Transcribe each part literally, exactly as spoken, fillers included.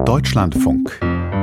Deutschlandfunk.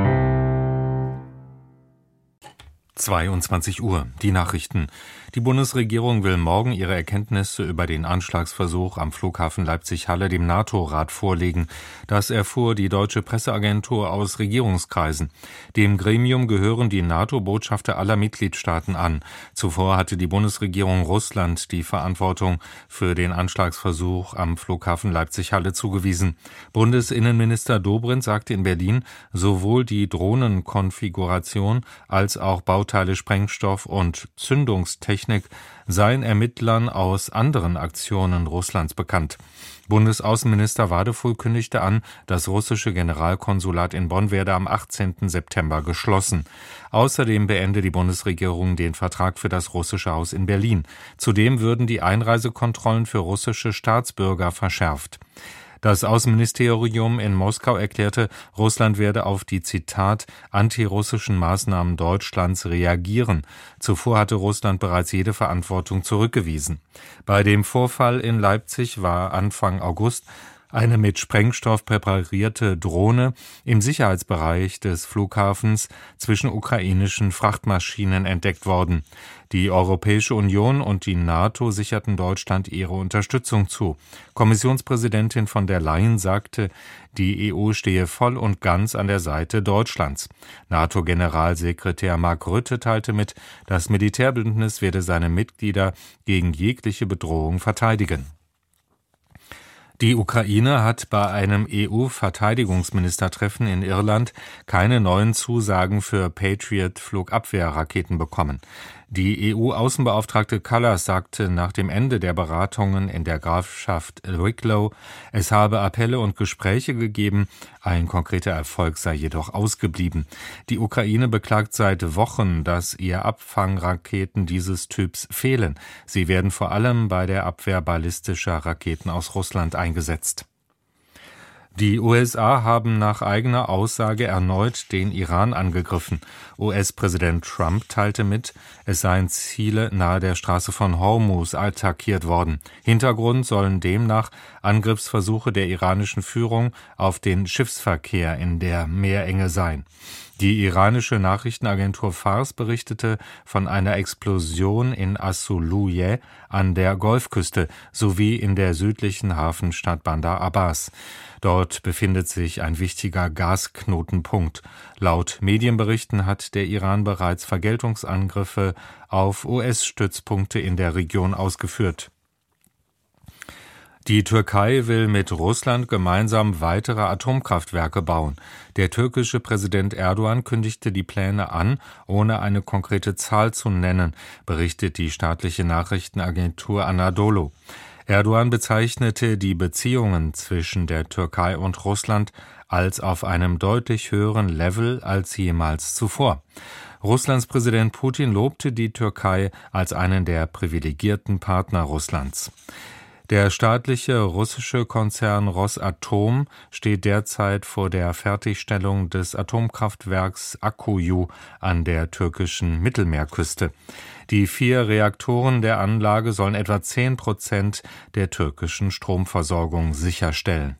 zweiundzwanzig Uhr, die Nachrichten. Die Bundesregierung will morgen ihre Erkenntnisse über den Anschlagsversuch am Flughafen Leipzig-Halle dem NATO-Rat vorlegen. Das erfuhr die deutsche Presseagentur aus Regierungskreisen. Dem Gremium gehören die NATO-Botschafter aller Mitgliedstaaten an. Zuvor hatte die Bundesregierung Russland die Verantwortung für den Anschlagsversuch am Flughafen Leipzig-Halle zugewiesen. Bundesinnenminister Dobrindt sagte in Berlin, sowohl die Drohnenkonfiguration als auch Bauteile, Sprengstoff und Zündungstechnik seien Ermittlern aus anderen Aktionen Russlands bekannt. Bundesaußenminister Wadefuhl kündigte an, das russische Generalkonsulat in Bonn werde am achtzehnten September geschlossen. Außerdem beende die Bundesregierung den Vertrag für das russische Haus in Berlin. Zudem würden die Einreisekontrollen für russische Staatsbürger verschärft. Das Außenministerium in Moskau erklärte, Russland werde auf die, Zitat, antirussischen Maßnahmen Deutschlands reagieren. Zuvor hatte Russland bereits jede Verantwortung zurückgewiesen. Bei dem Vorfall in Leipzig war Anfang August eine mit Sprengstoff präparierte Drohne im Sicherheitsbereich des Flughafens zwischen ukrainischen Frachtmaschinen entdeckt worden. Die Europäische Union und die NATO sicherten Deutschland ihre Unterstützung zu. Kommissionspräsidentin von der Leyen sagte, die E U stehe voll und ganz an der Seite Deutschlands. NATO-Generalsekretär Mark Rutte teilte mit, das Militärbündnis werde seine Mitglieder gegen jegliche Bedrohung verteidigen. Die Ukraine hat bei einem E U-Verteidigungsministertreffen in Irland keine neuen Zusagen für Patriot-Flugabwehrraketen bekommen. Die E U-Außenbeauftragte Kallas sagte nach dem Ende der Beratungen in der Grafschaft Wicklow, es habe Appelle und Gespräche gegeben, ein konkreter Erfolg sei jedoch ausgeblieben. Die Ukraine beklagt seit Wochen, dass ihr Abfangraketen dieses Typs fehlen. Sie werden vor allem bei der Abwehr ballistischer Raketen aus Russland eingesetzt. Die U S A haben nach eigener Aussage erneut den Iran angegriffen. U S-Präsident Trump teilte mit, es seien Ziele nahe der Straße von Hormuz attackiert worden. Hintergrund sollen demnach Angriffsversuche der iranischen Führung auf den Schiffsverkehr in der Meerenge sein. Die iranische Nachrichtenagentur Fars berichtete von einer Explosion in As-Suluyeh an der Golfküste sowie in der südlichen Hafenstadt Bandar Abbas. Dort befindet sich ein wichtiger Gasknotenpunkt. Laut Medienberichten hat der Iran bereits Vergeltungsangriffe auf U S-Stützpunkte in der Region ausgeführt. Die Türkei will mit Russland gemeinsam weitere Atomkraftwerke bauen. Der türkische Präsident Erdogan kündigte die Pläne an, ohne eine konkrete Zahl zu nennen, berichtet die staatliche Nachrichtenagentur Anadolu. Erdogan bezeichnete die Beziehungen zwischen der Türkei und Russland als auf einem deutlich höheren Level als jemals zuvor. Russlands Präsident Putin lobte die Türkei als einen der privilegierten Partner Russlands. Der staatliche russische Konzern Rosatom steht derzeit vor der Fertigstellung des Atomkraftwerks Akkuyu an der türkischen Mittelmeerküste. Die vier Reaktoren der Anlage sollen etwa zehn Prozent der türkischen Stromversorgung sicherstellen.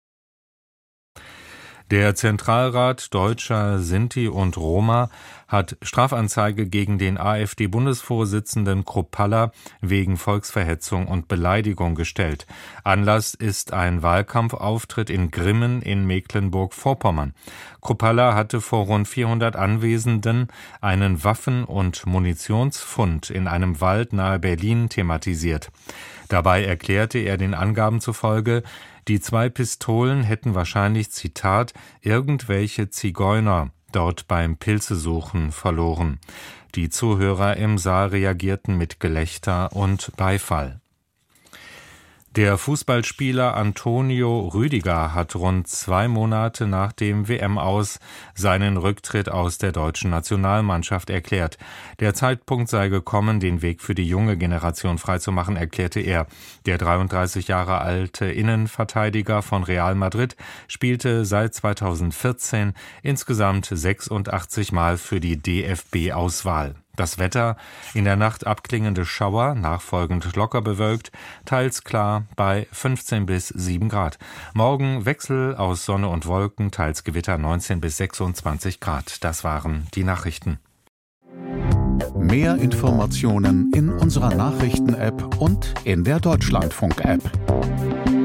Der Zentralrat Deutscher Sinti und Roma hat Strafanzeige gegen den AfD-Bundesvorsitzenden Kruppalla wegen Volksverhetzung und Beleidigung gestellt. Anlass ist ein Wahlkampfauftritt in Grimmen in Mecklenburg-Vorpommern. Kruppalla hatte vor rund vierhundert Anwesenden einen Waffen- und Munitionsfund in einem Wald nahe Berlin thematisiert. Dabei erklärte er den Angaben zufolge, die zwei Pistolen hätten wahrscheinlich, Zitat, irgendwelche Zigeuner dort beim Pilzesuchen verloren. Die Zuhörer im Saal reagierten mit Gelächter und Beifall. Der Fußballspieler Antonio Rüdiger hat rund zwei Monate nach dem W M-Aus seinen Rücktritt aus der deutschen Nationalmannschaft erklärt. Der Zeitpunkt sei gekommen, den Weg für die junge Generation freizumachen, erklärte er. Der dreiunddreißig Jahre alte Innenverteidiger von Real Madrid spielte seit zweitausendvierzehn insgesamt sechsundachtzig Mal für die D F B-Auswahl. Das Wetter: in der Nacht abklingende Schauer, nachfolgend locker bewölkt, teils klar bei fünfzehn bis sieben Grad. Morgen Wechsel aus Sonne und Wolken, teils Gewitter, neunzehn bis sechsundzwanzig Grad. Das waren die Nachrichten. Mehr Informationen in unserer Nachrichten-App und in der Deutschlandfunk-App.